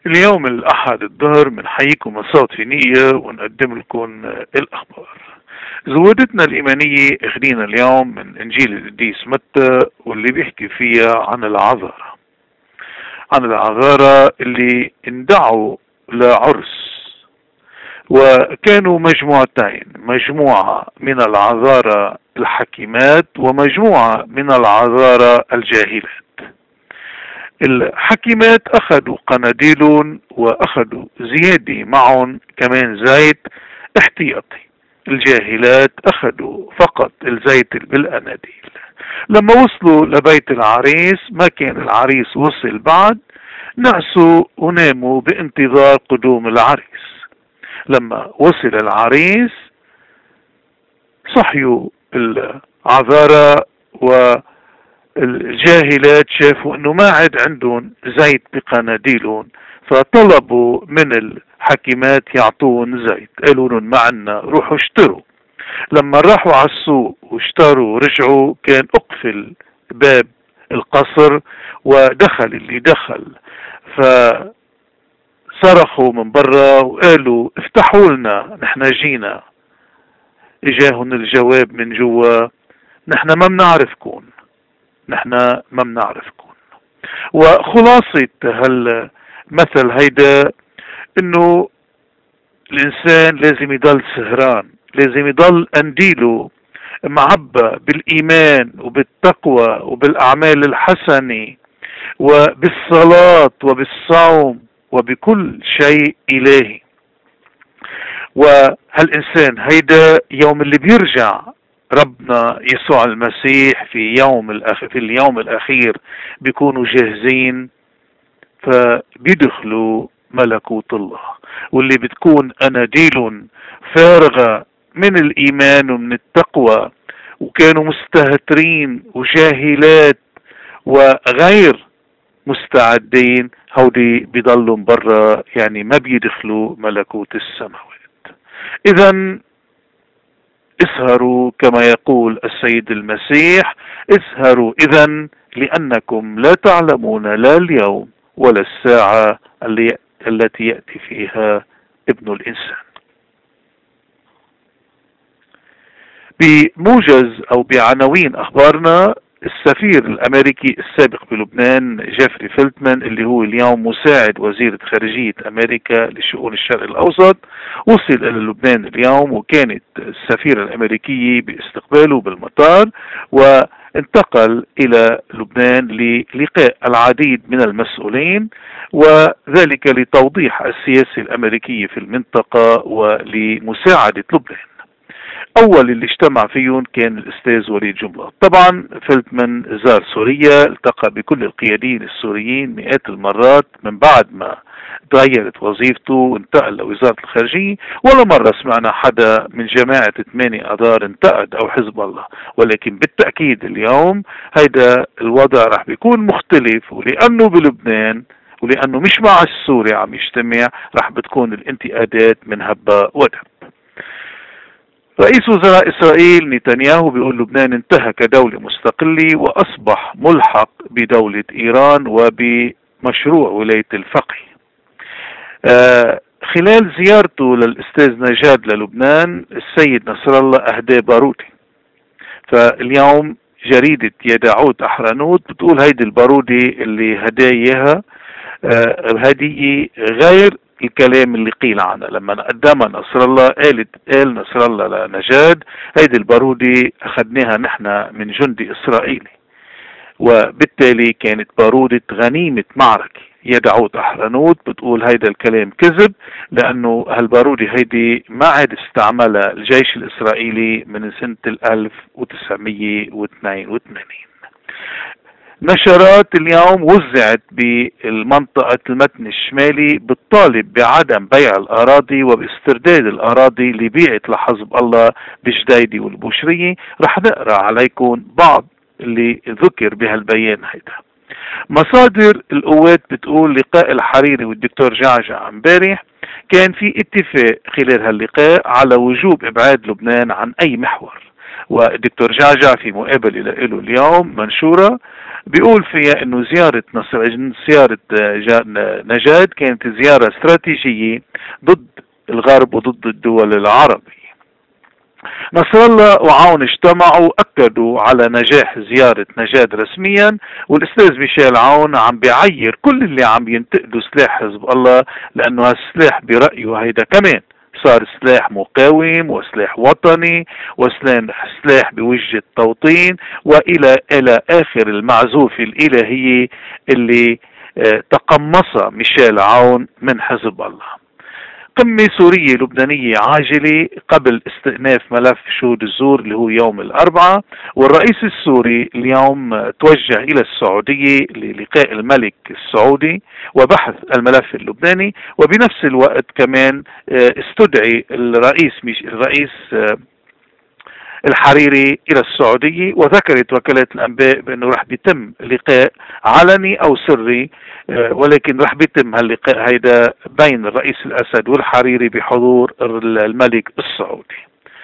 اليوم الأحد الظهر بنحييكم من صوت في نية ونقدم لكم الأخبار. زودتنا الإيمانية اخدينا اليوم من إنجيل القديس متى واللي بيحكي فيها عن العذارى اللي اندعوا لعرس، وكانوا مجموعتين، مجموعة من العذارى الحكيمات ومجموعة من العذارى الجاهلات. الحكيمات أخذوا قناديل وأخذوا زيادة معهم كمان زيت احتياطي. الجاهلات أخذوا فقط الزيت بالأناديل. لما وصلوا لبيت العريس ما كان العريس وصل بعد، نعسوا وناموا بانتظار قدوم العريس. لما وصل العريس صحيوا العذارى والجاهلات، شافوا انه ما عاد عندهم زيت بقناديلهم، فطلبوا من الحكيمات يعطون زيت. قالوا لهم ما عنا، روحوا اشتروا. لما راحوا على السوق واشتروا ورجعوا كان اقفل باب القصر، ودخل اللي دخل فصرخوا من برا وقالوا افتحوا لنا، نحن جينا. اجاهن الجواب من جوا، نحن ما بنعرفكم. وخلاصة هالمثل هيدا انه الانسان لازم يضل سهران، لازم يضل قنديله معبى بالايمان وبالتقوى وبالاعمال الحسنة وبالصلاة وبالصوم وبكل شيء الهي. وهالإنسان هيدا يوم اللي بيرجع ربنا يسوع المسيح في اليوم الأخير بيكونوا جاهزين، فبيدخلوا ملكوت الله. واللي بتكون أناديل فارغة من الإيمان ومن التقوى وكانوا مستهترين وجاهلات وغير مستعدين، هودي بيضلوا برا، يعني ما بيدخلوا ملكوت السماوات. إذن اسهروا كما يقول السيد المسيح، اسهروا إذن لأنكم لا تعلمون لا اليوم ولا الساعة التي يأتي فيها ابن الإنسان. بموجز أو بعناوين أخبارنا، السفير الأمريكي السابق بلبنان جيفري فيلتمان، اللي هو اليوم مساعد وزير خارجية أمريكا لشؤون الشرق الأوسط، وصل إلى لبنان اليوم، وكانت السفيرة الأمريكية باستقباله بالمطار، وانتقل إلى لبنان للقاء العديد من المسؤولين، وذلك لتوضيح السياسة الأمريكية في المنطقة ولمساعدة لبنان. أول اللي اجتمع فيهم كان الأستاذ وليد جنبلاط. طبعا فيلتمان زار سوريا، التقى بكل القياديين السوريين مئات المرات من بعد ما تغيرت وظيفته وانتقل لوزارة الخارجية. ولا مرة سمعنا حدا من جماعة 8 أذار انتقد أو حزب الله، ولكن بالتأكيد اليوم هيدا الوضع رح بيكون مختلف، ولأنه بلبنان ولأنه مش مع السوري عم يجتمع، رح بتكون الانتقادات من هبة ودب. رئيس وزراء إسرائيل نتنياهو بيقول لبنان انتهى كدولة مستقلة وأصبح ملحق بدولة إيران وبمشروع ولاية الفقيه. خلال زيارته للأستاذ نجاد للبنان، السيد نصر الله أهدى بارودة. فاليوم جريدة يدعوت أحرنوت بتقول هيدي البارودة اللي هداياها هدية غير الكلام اللي قيل عنها. لما قدمها نصر الله قال نصر الله لنجاد هيدي البارودة أخذناها نحن من جندي إسرائيلي، وبالتالي كانت بارودة غنيمة معركة. يدعوت أحرنوت بتقول هيدا الكلام كذب، لأنه هالبارودة هيدي ما عاد استعملها الجيش الإسرائيلي من سنة 1982. نشرات اليوم وزعت بالمنطقة المتن الشمالي بتطالب بعدم بيع الأراضي وباسترداد الأراضي اللي بيعت لحزب الله بجديدي والبوشرية. رح نقرأ عليكم بعض اللي ذكر بهالبيان هيدا. مصادر القوات بتقول لقاء الحريري والدكتور جعجع امبارح كان في اتفاق خلال هاللقاء على وجوب إبعاد لبنان عن أي محور، والدكتور جعجع في مقابلة له اليوم منشورة بيقول فيها انه زيارة نجاد كانت زيارة استراتيجية ضد الغرب وضد الدول العربية. نصر الله وعون اجتمعوا أكدوا على نجاح زيارة نجاد رسميا، والأستاذ ميشيل عون عم بيعير كل اللي عم ينتقدوا سلاح حزب الله، لأنه هالسلاح برأيه هيدا كمان صار سلاح مقاوم وسلاح وطني وسلاح بوجه التوطين إلى آخر المعزوف الإلهية اللي تقمصها ميشيل عون من حزب الله. قمة سورية لبنانية عاجلة قبل استئناف ملف شهود الزور اللي هو يوم الأربعاء، والرئيس السوري اليوم توجه إلى السعودية للقاء الملك السعودي وبحث الملف اللبناني، وبنفس الوقت كمان استدعي الرئيس الحريري إلى السعودية، وذكرت وكالة الأنباء بأنه رح بيتم لقاء علني أو سري، ولكن رح بيتم هاللقاء هيدا بين الرئيس الأسد والحريري بحضور الملك السعودي.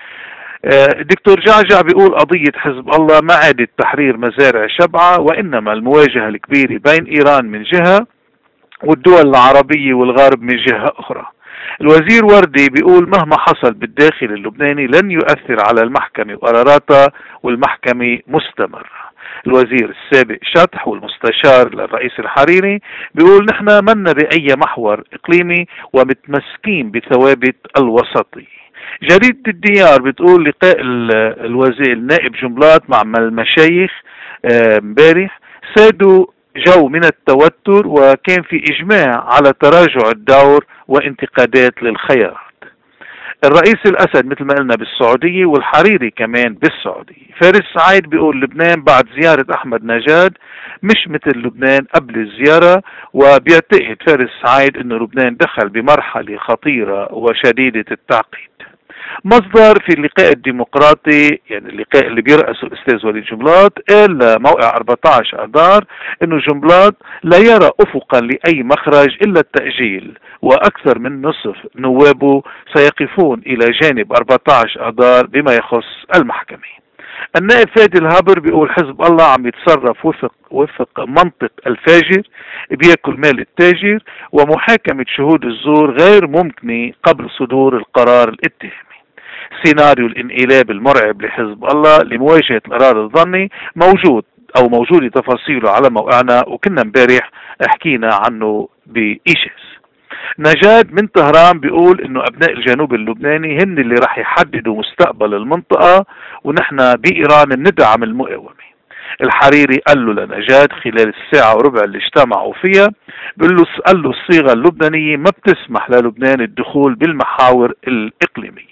الدكتور جعجع بيقول قضية حزب الله ما عادت تحرير مزارع شبعة، وإنما المواجهة الكبيرة بين إيران من جهة والدول العربية والغرب من جهة أخرى. الوزير وردي بيقول مهما حصل بالداخل اللبناني لن يؤثر على المحكمة وقراراتها، والمحكمة مستمرة. الوزير السابق شطح والمستشار للرئيس الحريري بيقول نحن منا بأي محور إقليمي ومتمسكين بثوابت الوسطية. جريدة الديار بتقول لقاء الوزير النائب جنبلاط مع المشايخ امبارح سادوا جو من التوتر، وكان في إجماع على تراجع الدور وانتقادات للخيارات. الرئيس الأسد مثل ما قلنا بالسعودية، والحريري كمان بالسعودية. فارس سعيد بيقول لبنان بعد زيارة أحمد نجاد مش مثل لبنان قبل الزيارة، وبيعتقد فارس سعيد أنه لبنان دخل بمرحلة خطيرة وشديدة التعقيد. مصدر في اللقاء الديمقراطي، يعني اللقاء اللي بيرأسه الأستاذ وليد جنبلاط، قال موقع 14 أذار إنه جنبلاط لا يرى أفقا لأي مخرج إلا التأجيل، وأكثر من نصف نوابه سيقفون إلى جانب 14 أذار بما يخص المحكمة. النائب فادي الهابر بيقول حزب الله عم يتصرف وفق منطق الفاجر، بياكل مال التاجر، ومحاكمة شهود الزور غير ممكنة قبل صدور القرار الاتهامي. سيناريو الانقلاب المرعب لحزب الله لمواجهة القرار الظني موجودة تفاصيله على موقعنا، وكنا امبارح حكينا عنه بإيجاز. نجاد من طهران بيقول انه ابناء الجنوب اللبناني هن اللي راح يحددوا مستقبل المنطقة، ونحن بإيران بندعم المقاومة. الحريري قال له لنجاد خلال الساعة وربع اللي اجتمعوا فيها، قال له الصيغة اللبنانية ما بتسمح للبنان الدخول بالمحاور الإقليمية.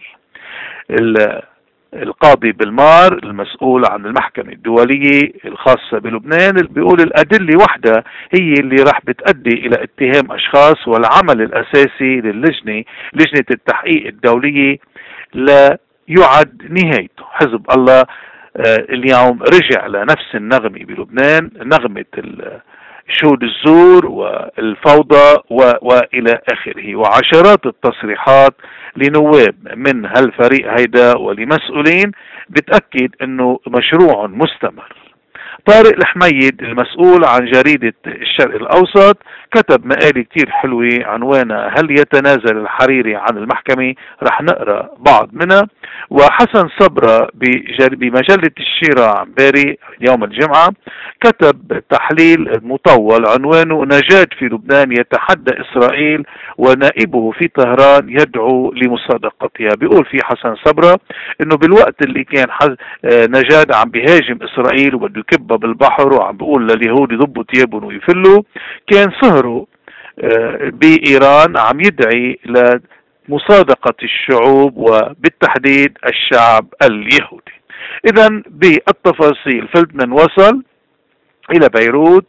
القاضي بالمار المسؤول عن المحكمة الدولية الخاصة بلبنان بيقول الأدلة وحدها هي اللي راح بتؤدي إلى اتهام أشخاص، والعمل الأساسي لجنة التحقيق الدولية لا يعد نهايته. حزب الله اليوم رجع لنفس النغمة بلبنان، نغمة شهود الزور والفوضى وإلى آخره، وعشرات التصريحات لنواب من هالفريق هيدا ولمسؤولين بتأكد أنه مشروع مستمر. طارق الحميد المسؤول عن جريدة الشرق الأوسط كتب مقالة كتير حلوة عنوانها هل يتنازل الحريري عن المحكمة؟ رح نقرأ بعض منها. وحسن صبرة بمجلة الشيرة امبارح يوم الجمعة كتب تحليل مطول عنوانه نجاد في لبنان يتحدى إسرائيل ونائبه في طهران يدعو لمصادقتها. بيقول في حسن صبرة انه بالوقت اللي كان نجاد عم بيهاجم إسرائيل وبده يكبها بالبحر وعم بيقول لليهود يضبوا تيابهم ويفلوا، كان صهره بإيران عم يدعي لمصادقة الشعوب وبالتحديد الشعب اليهودي. إذا بالتفاصيل فلتمان وصل إلى بيروت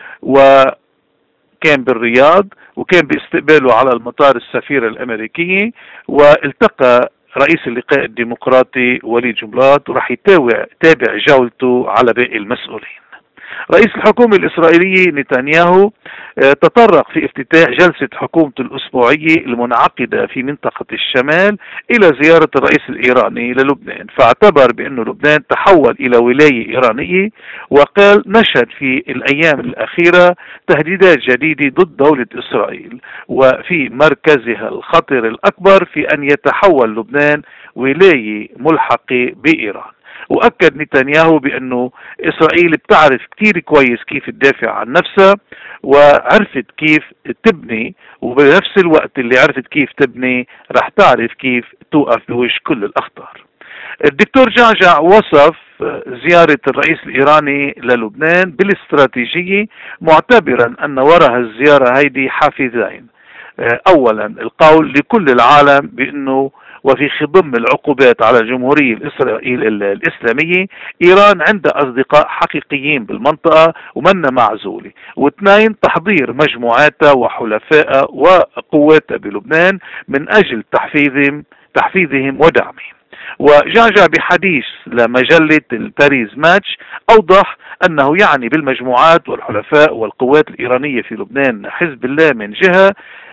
وكان بالرياض، وكان باستقباله على المطار السفيرة الأمريكية، والتقى رئيس اللقاء الديمقراطي وليد جنبلاط، وراح يتابع جولته على باقي المسؤولين. رئيس الحكومة الإسرائيلي نتنياهو تطرق في افتتاح جلسة حكومته الأسبوعية المنعقدة في منطقة الشمال إلى زيارة الرئيس الإيراني للبنان، فاعتبر بأن لبنان تحول إلى ولاية إيرانية، وقال نشهد في الأيام الأخيرة تهديدات جديدة ضد دولة إسرائيل، وفي مركزها الخطر الأكبر في أن يتحول لبنان ولاية ملحقة بإيران. وأكد نتنياهو بأنه إسرائيل بتعرف كتير كويس كيف تدافع عن نفسها، وعرفت كيف تبني، وبنفس الوقت اللي عرفت كيف تبني رح تعرف كيف توقف بوجه كل الأخطار. الدكتور جعجع وصف زيارة الرئيس الإيراني للبنان بالاستراتيجية، معتبرا أن وراء الزيارة هيدي حافزين. أولا القول لكل العالم بأنه وفي خضم العقوبات على الجمهورية الإسلامية إيران عندها أصدقاء حقيقيين بالمنطقة ومنا معزولة. واثنين تحضير مجموعاتها وحلفائها وقواتها بلبنان من أجل تحفيزهم ودعمهم. وجعجع بحديث لمجلة الباريس ماتش أوضح أنه يعني بالمجموعات والحلفاء والقوات الإيرانية في لبنان حزب الله من جهة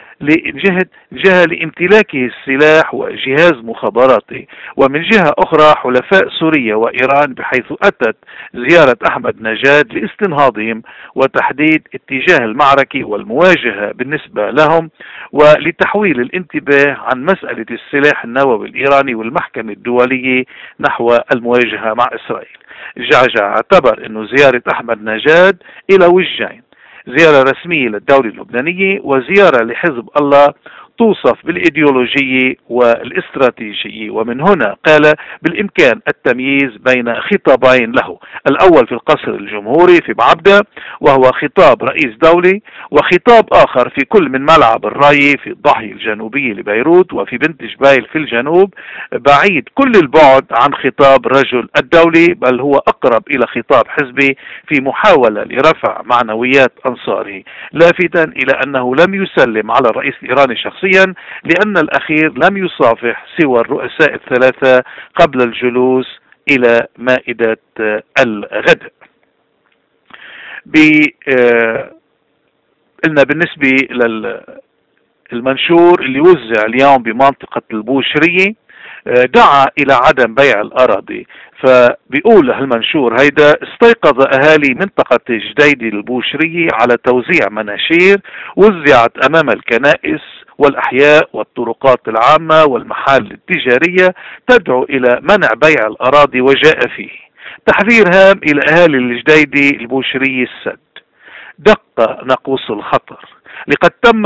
لامتلاكه السلاح وجهاز مخابراته، ومن جهة أخرى حلفاء سوريا وإيران، بحيث أتت زيارة أحمد نجاد لاستنهاضهم وتحديد اتجاه المعركة والمواجهة بالنسبة لهم، ولتحويل الانتباه عن مسألة السلاح النووي الإيراني والمحكمة الدولية نحو المواجهة مع إسرائيل. جعجع اعتبر أن زيارة أحمد نجاد إلى وجهين: زيارة رسمية للدولة اللبنانية، وزيارة لحزب الله توصف بالإيديولوجية والاستراتيجية. ومن هنا قال بالإمكان التمييز بين خطابين له: الأول في القصر الجمهوري في بعبدة وهو خطاب رئيس دولة، وخطاب آخر في كل من ملعب الراية في الضاحية الجنوبية لبيروت وفي بنت جبيل في الجنوب، بعيد كل البعد عن خطاب رجل الدولة، بل هو أقرب إلى خطاب حزبي في محاولة لرفع معنويات أنصاره، لافتا إلى أنه لم يسلم على الرئيس الإيراني شخصيا، لأن الأخير لم يصافح سوى الرؤساء الثلاثة قبل الجلوس إلى مائدة الغداء. قلنا بالنسبة للمنشور اللي وزع اليوم بمنطقة البوشرية دعا إلى عدم بيع الأراضي، فبيقول هالمنشور هيدا: استيقظ أهالي منطقة جديدة البوشرية على توزيع مناشير وزعت أمام الكنائس والأحياء والطرقات العامة والمحال التجارية تدعو إلى منع بيع الأراضي، وجاء فيه تحذير هام إلى أهالي الجديدة البوشرية السد: دق ناقوس الخطر، لقد تم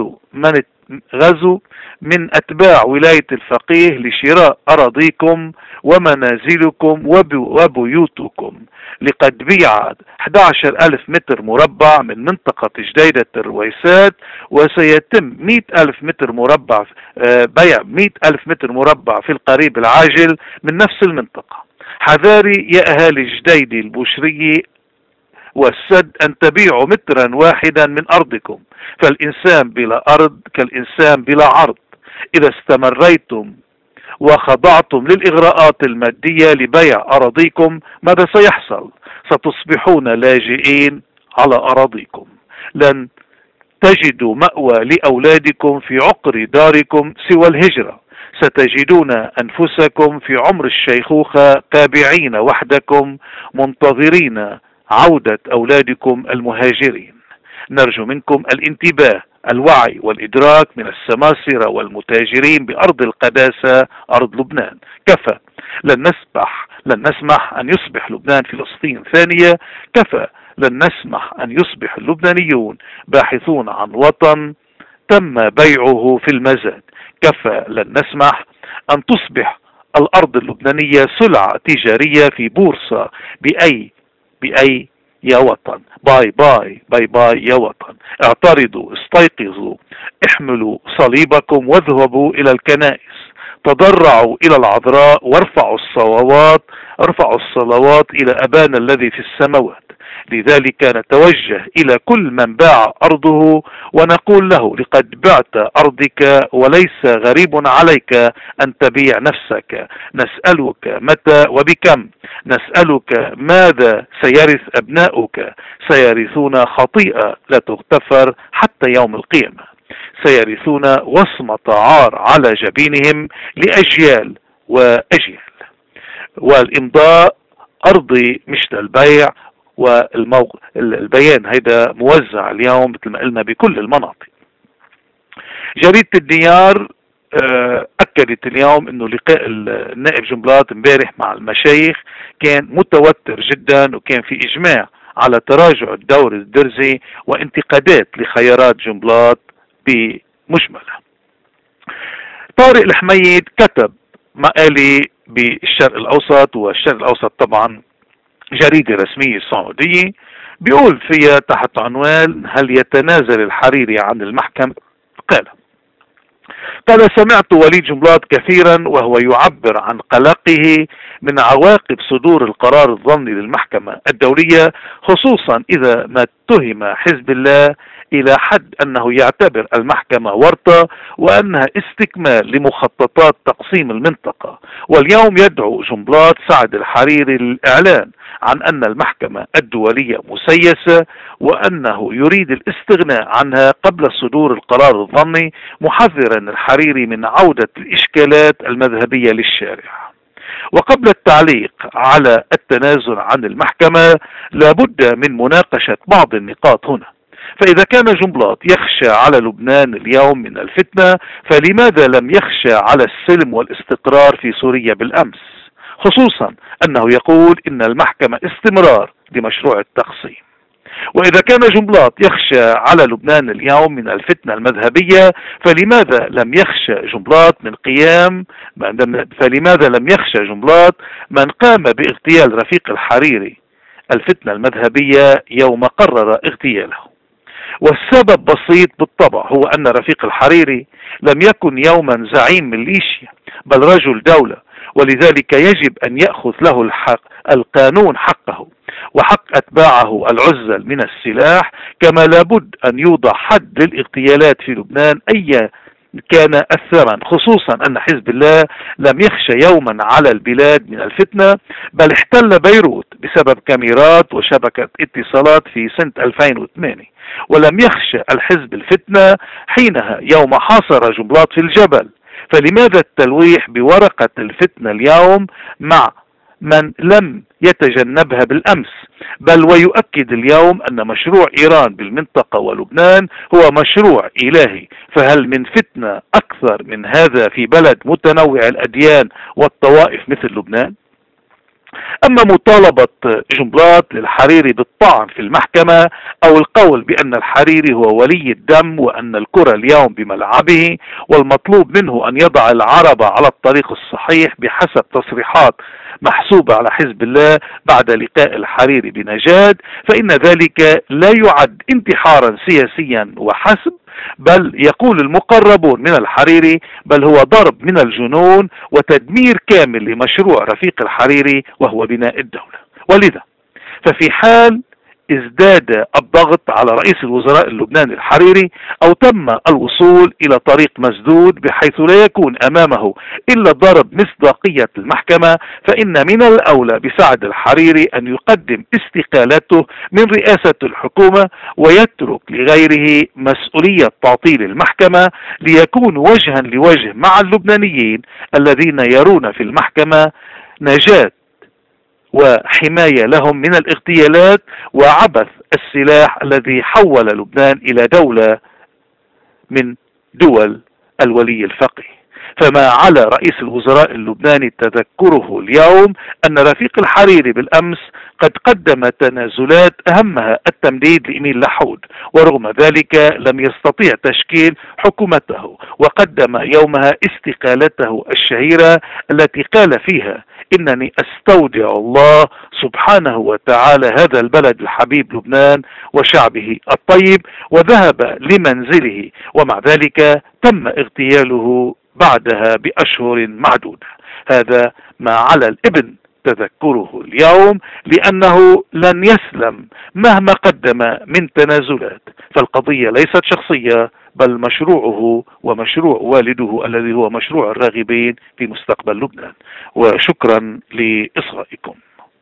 غزو من أتباع ولاية الفقيه لشراء أراضيكم ومنازلكم وبيوتكم. لقد بيع 11,000 متر مربع من منطقة جديدة الرويسات، وسيتم 100,000 متر مربع بيع 100,000 متر مربع في القريب العاجل من نفس المنطقة. حذاري يا أهالي جديدة البوشرية والسد أن تبيعوا مترا واحدا من أرضكم، فالإنسان بلا أرض كالإنسان بلا عرض. إذا استمريتم وخضعتم للإغراءات المادية لبيع أراضيكم ماذا سيحصل؟ ستصبحون لاجئين على أراضيكم، لن تجدوا مأوى لأولادكم في عقر داركم سوى الهجرة، ستجدون أنفسكم في عمر الشيخوخة قابعين وحدكم منتظرين عودة أولادكم المهاجرين. نرجو منكم الانتباه، الوعي والإدراك من السماسرة والمتاجرين بأرض القداسة أرض لبنان. كفى، لن نسمح أن يصبح لبنان فلسطين ثانية. كفى، لن نسمح أن يصبح اللبنانيون باحثون عن وطن تم بيعه في المزاد. كفى، لن نسمح أن تصبح الأرض اللبنانية سلعة تجارية في بورصة بأي يا وطن. باي باي باي باي يا وطن. اعترضوا، استيقظوا، احملوا صليبكم واذهبوا إلى الكنائس، تضرعوا إلى العذراء وارفعوا الصلوات إلى أبانا الذي في السماوات. لذلك نتوجه إلى كل من باع أرضه ونقول له: لقد بعت أرضك وليس غريب عليك أن تبيع نفسك. نسألك متى وبكم؟ نسألك ماذا سيرث أبناؤك؟ سيرثون خطيئة لا تغتفر حتى يوم القيامة، سيرثون وصمة عار على جبينهم لأجيال وأجيال. والإمضاء أرضي مش للبيع، والبيان هيدا موزع اليوم مثل ما قلنا بكل المناطق. جريدة الديار أكدت اليوم أنه لقاء النائب جنبلاط امبارح مع المشايخ كان متوتر جدا، وكان في إجماع على تراجع الدور الدرزي وانتقادات لخيارات جنبلاط بمجملة. طارق الحميد كتب مقالة بالشرق الأوسط، والشرق الأوسط طبعا جريدة رسمية سعودية، بيقول فيها تحت عنوان: هل يتنازل الحريري عن المحكمة؟ قال: سمعت وليد جنبلاط كثيرا وهو يعبر عن قلقه من عواقب صدور القرار الظني للمحكمة الدولية، خصوصا إذا ما اتهم حزب الله إلى حد أنه يعتبر المحكمة ورطة وأنها استكمال لمخططات تقسيم المنطقة. واليوم يدعو جنبلاط سعد الحريري للإعلان عن أن المحكمة الدولية مسيسة وأنه يريد الاستغناء عنها قبل صدور القرار الظني، محذرا الحريري من عودة الإشكالات المذهبية للشارع. وقبل التعليق على التنازل عن المحكمة لابد من مناقشة بعض النقاط هنا. فإذا كان جنبلاط يخشى على لبنان اليوم من الفتنة، فلماذا لم يخشى على السلم والاستقرار في سوريا بالأمس؟ خصوصا أنه يقول إن المحكمة استمرار لمشروع التقسيم. وإذا كان جنبلاط يخشى على لبنان اليوم من الفتنة المذهبية، فلماذا لم يخشى جنبلاط من قام باغتيال رفيق الحريري الفتنة المذهبية يوم قرر اغتياله؟ والسبب بسيط بالطبع، هو أن رفيق الحريري لم يكن يوما زعيم ميليشيا بل رجل دولة، ولذلك يجب أن يأخذ له القانون حقه وحق أتباعه العزل من السلاح، كما لابد أن يوضع حد للاغتيالات في لبنان أي كان الثمن، خصوصا أن حزب الله لم يخشى يوما على البلاد من الفتنة، بل احتل بيروت بسبب كاميرات وشبكة اتصالات في سنة 2008، ولم يخشى الحزب الفتنة حينها يوم حاصر جنبلاط في الجبل. فلماذا التلويح بورقة الفتنة اليوم مع من لم يتجنبها بالأمس؟ بل ويؤكد اليوم أن مشروع إيران بالمنطقة ولبنان هو مشروع إلهي، فهل من فتنة أكثر من هذا في بلد متنوع الأديان والطوائف مثل لبنان؟ أما مطالبة جنبلاط للحريري بالطعن في المحكمة أو القول بأن الحريري هو ولي الدم وأن الكرة اليوم بملعبه والمطلوب منه أن يضع العربة على الطريق الصحيح بحسب تصريحات محسوبة على حزب الله بعد لقاء الحريري بنجاد، فإن ذلك لا يعد انتحارا سياسيا وحسب، بل يقول المقربون من الحريري بل هو ضرب من الجنون وتدمير كامل لمشروع رفيق الحريري وهو بناء الدولة. ولذا ففي حال ازداد الضغط على رئيس الوزراء اللبناني الحريري أو تم الوصول إلى طريق مسدود بحيث لا يكون أمامه إلا ضرب مصداقية المحكمة، فإن من الأولى بسعد الحريري أن يقدم استقالته من رئاسة الحكومة ويترك لغيره مسؤولية تعطيل المحكمة، ليكون وجها لوجه مع اللبنانيين الذين يرون في المحكمة نجاة وحماية لهم من الاغتيالات وعبث السلاح الذي حول لبنان إلى دولة من دول الولي الفقيه. فما على رئيس الوزراء اللبناني تذكره اليوم أن رفيق الحريري بالأمس قد قدم تنازلات أهمها التمديد لإميل لحود، ورغم ذلك لم يستطيع تشكيل حكومته، وقدم يومها استقالته الشهيرة التي قال فيها: إنني أستودع الله سبحانه وتعالى هذا البلد الحبيب لبنان وشعبه الطيب، وذهب لمنزله، ومع ذلك تم اغتياله بعدها بأشهر معدودة. هذا ما على الابن تذكره اليوم، لأنه لن يسلم مهما قدم من تنازلات. فالقضية ليست شخصية، بل مشروعه ومشروع والده الذي هو مشروع الراغبين في مستقبل لبنان. وشكرا لإصغائكم.